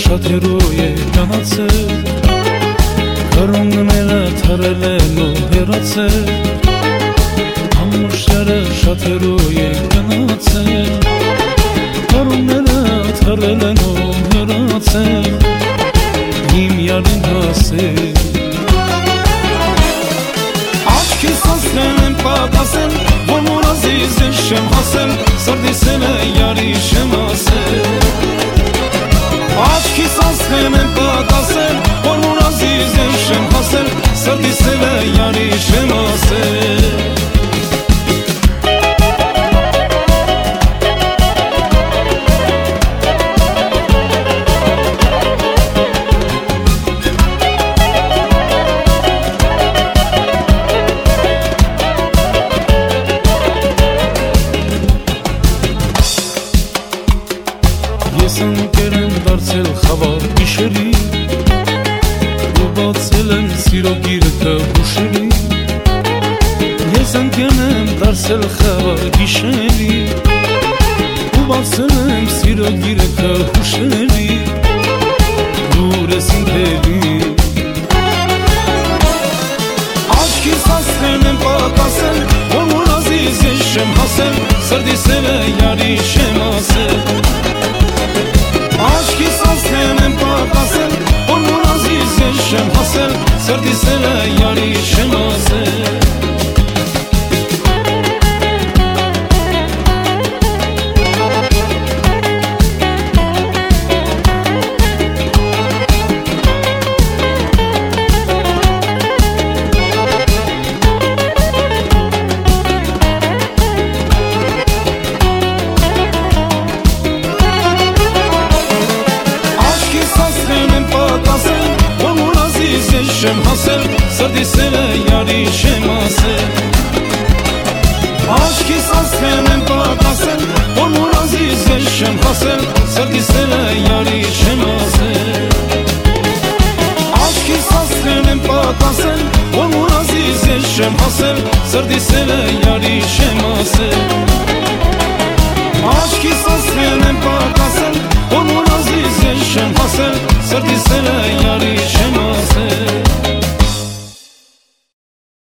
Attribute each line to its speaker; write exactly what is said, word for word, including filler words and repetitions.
Speaker 1: շատերոյ է գնացել, կրոնները թարել են ու հեռացել, ամուշերը շատերոյ է գնացել, կրոնները թարել են ու հեռացել, իմ յարին հասել Աչքիս ասեն եմ պատասել, որ մոր ազիզ է շեմ հասել, սրդիս էլ է յարի շեմ ասել Աչքիս ասեն եմ պատասել, որ մոր ազիզ է շեմ հասել, սրդիս էլ է յարի շեմ ասել Ես ընկեր եմ դարձել խավար գիշերի ու բացել եմ սիրո գիրկը հուշերի Ես ընկեր եմ դարձել խավար գիշերի ու բացել եմ սիրո գիրկը հուշերի դուր ես ինքերի Աչքիս ասեն եմ պատասել, որ մոր ազիզ ես շեմ հասել, սրդիս էլ է յարի շեմ ասել Աչքիս ասեն եմ պատասել, որ մոր ազիզ ես շեմ հասել, սրդիս էլ է յարի շեմ ասել Շեմ հասել, սրդիս էլ է յարի շեմ ասել Աչքիս ասեն եմ պատասել, որ մոր ազիզ է շեմ հասել, սրդիս էլ է յարի շեմ ասել Աչքիս ասեն եմ պատասել, որ մոր ազիզ է շեմ հասել, սրդիս էլ է յարի շեմ ասել Աչքիս ասեն եմ պատասել, որ մոր ազիզ է շեմ հասել, սրդիս էլ է յարի շեմ ասել